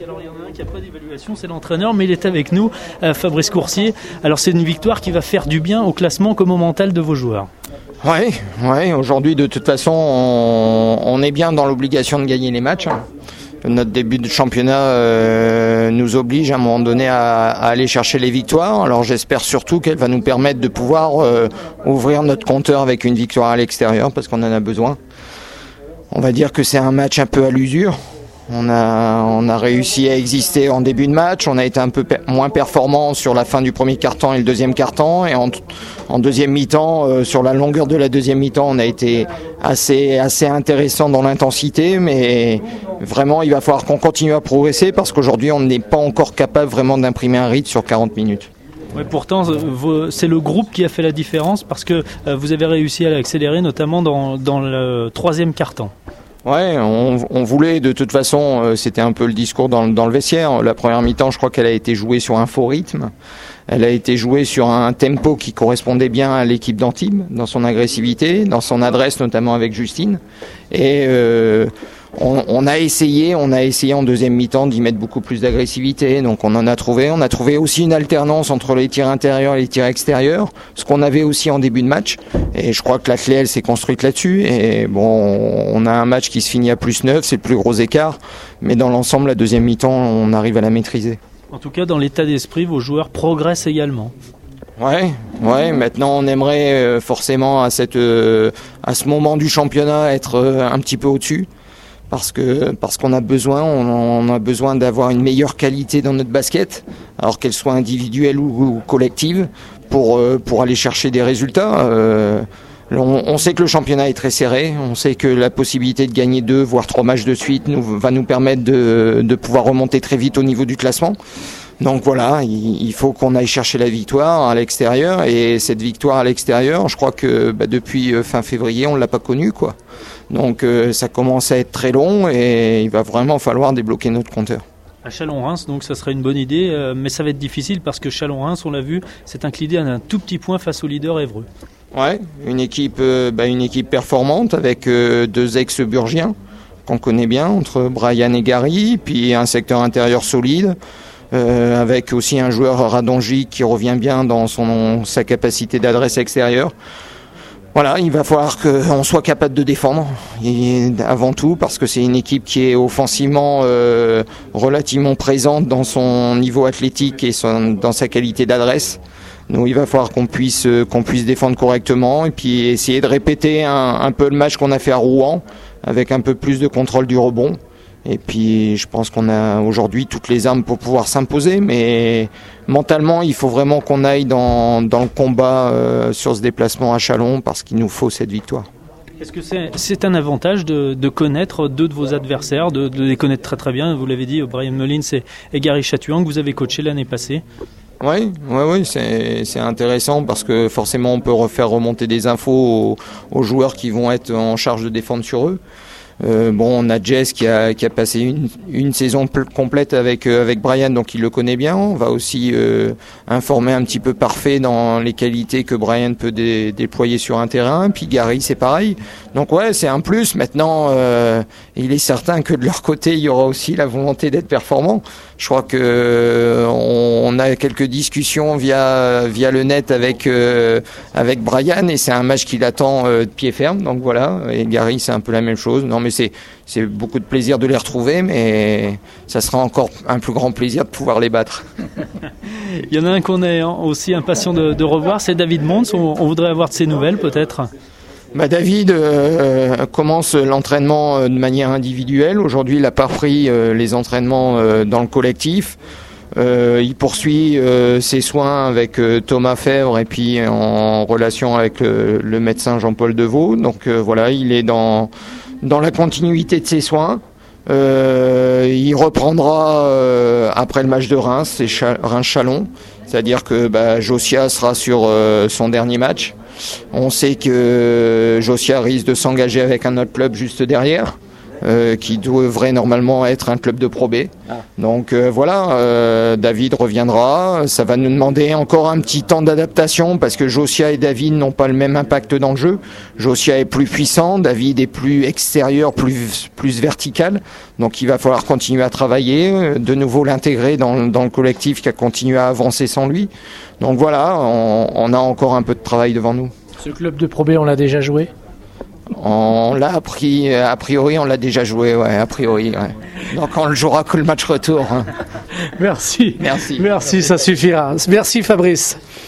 Alors il y en a un qui n'a pas d'évaluation, c'est l'entraîneur, mais il est avec nous, Fabrice Coursier. Alors c'est une victoire qui va faire du bien au classement comme au mental de vos joueurs. Ouais. Aujourd'hui, de toute façon, on est bien dans l'obligation de gagner les matchs. Notre début de championnat nous oblige à un moment donné à aller chercher les victoires. Alors j'espère surtout qu'elle va nous permettre de pouvoir ouvrir notre compteur avec une victoire à l'extérieur parce qu'on en a besoin. On va dire que c'est un match un peu à l'usure. On a réussi à exister en début de match. On a été un peu moins performant sur la fin du premier quart-temps et le deuxième quart-temps. Et en deuxième mi-temps, sur la longueur de la deuxième mi-temps, on a été assez intéressant dans l'intensité. Mais vraiment, il va falloir qu'on continue à progresser parce qu'aujourd'hui, on n'est pas encore capable vraiment d'imprimer un rythme sur 40 minutes. Ouais, pourtant, c'est le groupe qui a fait la différence parce que vous avez réussi à l'accélérer, notamment dans le troisième quart-temps. Ouais, on voulait, de toute façon, c'était un peu le discours dans le vestiaire. La première mi-temps, je crois qu'elle a été jouée sur un faux rythme. Elle a été jouée sur un tempo qui correspondait bien à l'équipe d'Antibes, dans son agressivité, dans son adresse, notamment avec Justine. Et on a essayé en deuxième mi-temps d'y mettre beaucoup plus d'agressivité. Donc on en a trouvé. On a trouvé aussi une alternance entre les tirs intérieurs et les tirs extérieurs, ce qu'on avait aussi en début de match. Et je crois que la clé, elle s'est construite là-dessus. Et bon, on a un match qui se finit à +9, c'est le plus gros écart. Mais dans l'ensemble, la deuxième mi-temps, on arrive à la maîtriser. En tout cas, dans l'état d'esprit, vos joueurs progressent également. Ouais. Maintenant, on aimerait forcément à ce moment du championnat être un petit peu au-dessus. Parce qu'on a besoin d'avoir une meilleure qualité dans notre basket, alors qu'elle soit individuelle ou collective, pour aller chercher des résultats. On sait que le championnat est très serré, on sait que la possibilité de gagner 2 voire 3 matchs de suite va nous permettre de pouvoir remonter très vite au niveau du classement. Donc voilà, il faut qu'on aille chercher la victoire à l'extérieur, et cette victoire à l'extérieur, je crois que depuis fin février, on l'a pas connue, quoi. Donc ça commence à être très long et il va vraiment falloir débloquer notre compteur. À Châlons-Reims, donc ça serait une bonne idée, mais ça va être difficile parce que Châlons-Reims, on l'a vu, s'est incliné à un tout petit point face au leader Évreux. Ouais, une équipe performante avec 2 ex-burgiens qu'on connaît bien, entre Brian et Gary, puis un secteur intérieur solide. Avec aussi un joueur Radonji qui revient bien dans sa capacité d'adresse extérieure. Voilà, il va falloir qu'on soit capable de défendre, et avant tout, parce que c'est une équipe qui est offensivement relativement présente dans son niveau athlétique et dans sa qualité d'adresse. Donc il va falloir qu'on puisse défendre correctement et puis essayer de répéter un peu le match qu'on a fait à Rouen avec un peu plus de contrôle du rebond. Et puis je pense qu'on a aujourd'hui toutes les armes pour pouvoir s'imposer, mais mentalement il faut vraiment qu'on aille dans le combat sur ce déplacement à Châlons, parce qu'il nous faut cette victoire. Est-ce que c'est un avantage de connaître 2 de vos adversaires, de les connaître très très bien? Vous l'avez dit, Brian Mullins et Gary Chatuan, que vous avez coaché l'année passée. Oui, c'est intéressant parce que forcément on peut faire remonter des infos aux joueurs qui vont être en charge de défendre sur eux. On a Jess qui a passé une saison complète avec Brian, donc il le connaît bien. On va aussi informer un petit peu Parfait dans les qualités que Brian peut déployer sur un terrain. Puis Gary, c'est pareil. Donc ouais, c'est un plus. Maintenant, il est certain que de leur côté, il y aura aussi la volonté d'être performant. Je crois que on a quelques discussions via le net avec Brian, et c'est un match qu'il attend de pied ferme. Donc voilà. Et Gary, c'est un peu la même chose. Non, mais c'est beaucoup de plaisir de les retrouver, mais ça sera encore un plus grand plaisir de pouvoir les battre. Il y en a un qu'on est aussi impatient de revoir, c'est David Mons. On voudrait avoir de ses nouvelles peut-être. David commence l'entraînement de manière individuelle. Aujourd'hui, il n'a pas repris les entraînements dans le collectif. Il poursuit ses soins avec Thomas Fèvre et puis en relation avec le médecin Jean-Paul Deveau. Donc voilà, il est dans la continuité de ses soins. Il reprendra après le match de Reims, c'est Reims-Chalon. C'est-à-dire que Josia sera sur son dernier match. On sait que Josia risque de s'engager avec un autre club juste derrière. qui devrait normalement être un club de Pro B. Donc voilà, David reviendra. Ça va nous demander encore un petit temps d'adaptation parce que Josia et David n'ont pas le même impact dans le jeu. Josia est plus puissant, David est plus extérieur, plus vertical. Donc il va falloir continuer à travailler, de nouveau l'intégrer dans le collectif qui a continué à avancer sans lui. Donc voilà, on a encore un peu de travail devant nous. Ce club de Pro B, on l'a déjà joué ? On l'a appris, a priori on l'a déjà joué, ouais, a priori. Ouais. Donc on le jouera que le match retour. Hein. Merci, ça suffira. Merci Fabrice.